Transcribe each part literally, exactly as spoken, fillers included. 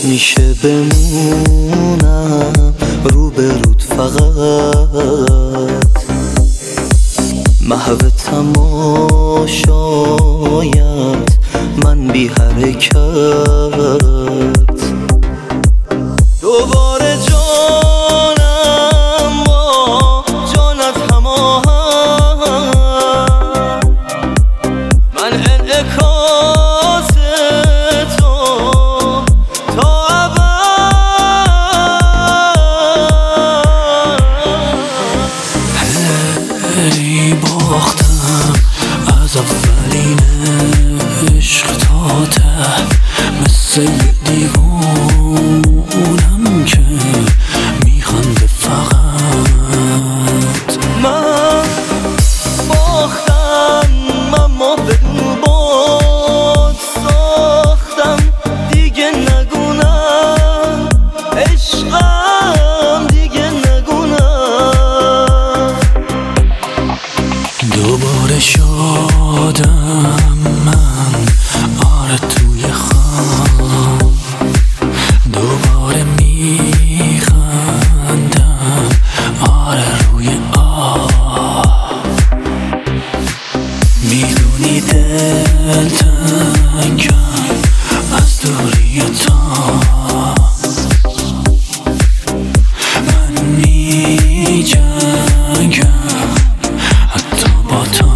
میشه بمونم رو به رود فقط محو تماشایت من بی حرکت دوباره جانم با جانت هماهنگ من انعکاس تو تا ابد هی باختم از اولین عشق تا ته مثل دیوونم که میخنده فقط من باختم اما بدون باد ساختم دیگه نگونم عشقم دیگه نگونم دوباره شادم من آره توی خواب دوباره میخندم آره روی آب میدونی دل تنگم از دوری تا من میجنگم حتی با تو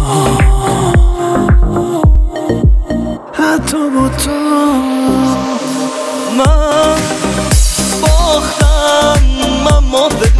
حتی با تو من باختم اما بدون